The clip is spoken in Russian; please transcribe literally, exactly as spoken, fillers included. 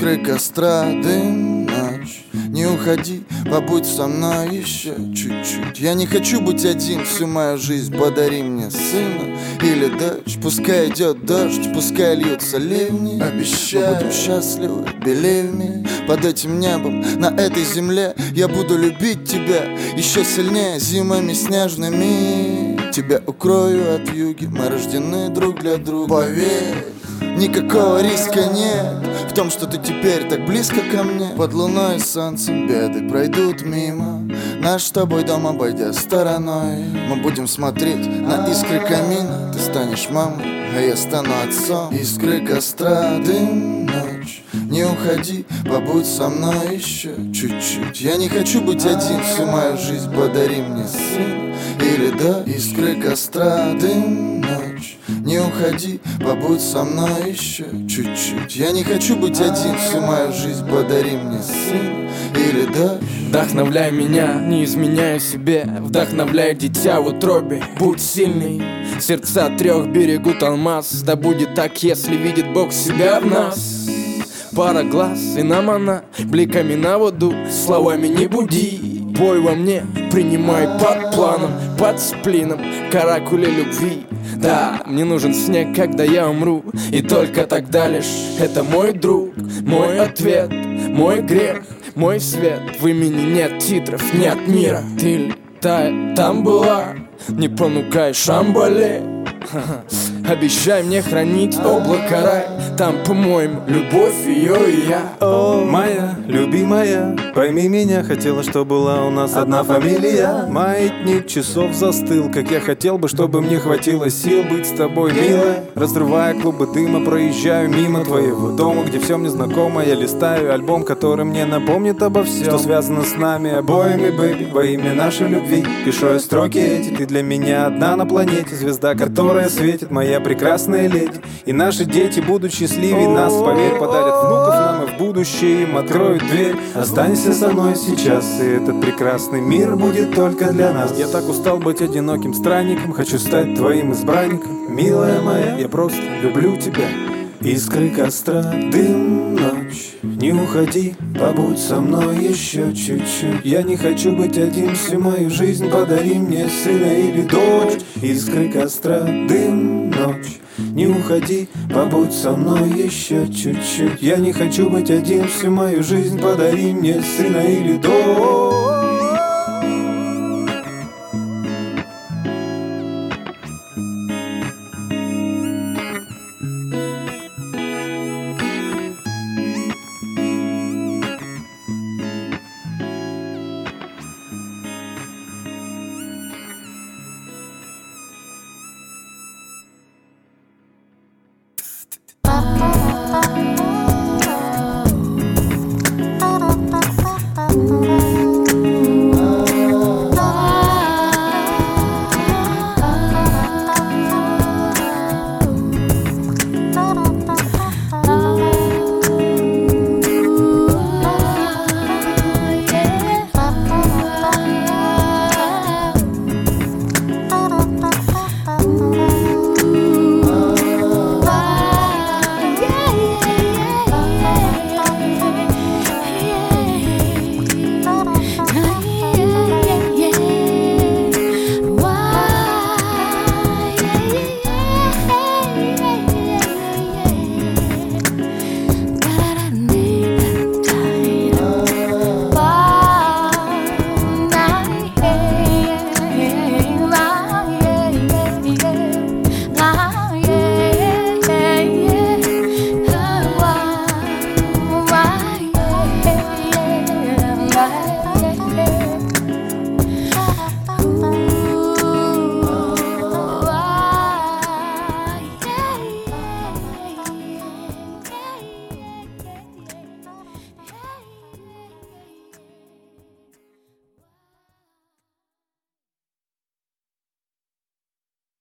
искры костра, дым, ночь. Не уходи, побудь со мной еще чуть-чуть. Я не хочу быть один всю мою жизнь. Подари мне сына или дочь. Пускай идет дождь, пускай льются ливни. Обещаю, мы будем счастливы, believe me. Под этим небом, на этой земле я буду любить тебя еще сильнее зимами снежными. Тебя укрою от вьюги, мы рождены друг для друга. Поверь, никакого риска нет в том, что ты теперь так близко ко мне. Под луной и солнцем беды пройдут мимо. Наш с тобой дом обойдя стороной. Мы будем смотреть на искры камина. Ты станешь мамой, а я стану отцом. Искры костра, дым, ночь. Не уходи, побудь со мной еще чуть-чуть. Я не хочу быть один всю мою жизнь. Подари мне сына или да. Искры костра, дым, ночь. Не уходи, побудь со мной еще чуть-чуть. Я не хочу быть один всю мою жизнь. Подари мне сына или да. Вдохновляй меня, не изменяй себе. Вдохновляй дитя в утробе. Будь сильный, сердца трех берегут алмаз. Да будет так, если видит Бог себя в нас. Пара глаз, и нам она бликами на воду. Словами не буди, бой во мне принимай под планом, под сплином, каракули любви. Да, мне нужен снег, когда я умру. И только тогда лишь это мой друг. Мой ответ, мой грех, мой свет. В имени нет титров, нет мира. Ты летай, там была, не понукай Шамбале. Обещай мне хранить облако рай. Там помоем любовь ее и я. О, моя любимая, пойми меня, хотела, чтобы была у нас одна фамилия. Маятник часов застыл, как я хотел бы, чтобы мне хватило сил быть с тобой, милая. Разрывая клубы дыма, проезжаю мимо твоего дома, где все мне знакомо. Я листаю альбом, который мне напомнит обо всем, что связано с нами обоими, бэйби. Во имя нашей любви пишу я строки эти. Ты для меня одна на планете, звезда, которая светит, моя прекрасная леди. И наши дети будут счастливее нас, поверь, подарят внуков нам и в будущее им откроют дверь. Останься со мной сейчас, и этот прекрасный мир будет только для нас. Я так устал быть одиноким странником, хочу стать твоим избранником. Милая моя, я просто люблю тебя. Искры костра, дым, ночь. Не уходи, побудь со мной еще чуть-чуть. Я не хочу быть один всю мою жизнь. Подари мне сына или дочь. Искры костра, дым, ночь. Не уходи, побудь со мной еще чуть-чуть. Я не хочу быть один всю мою жизнь. Подари мне сына или дочь.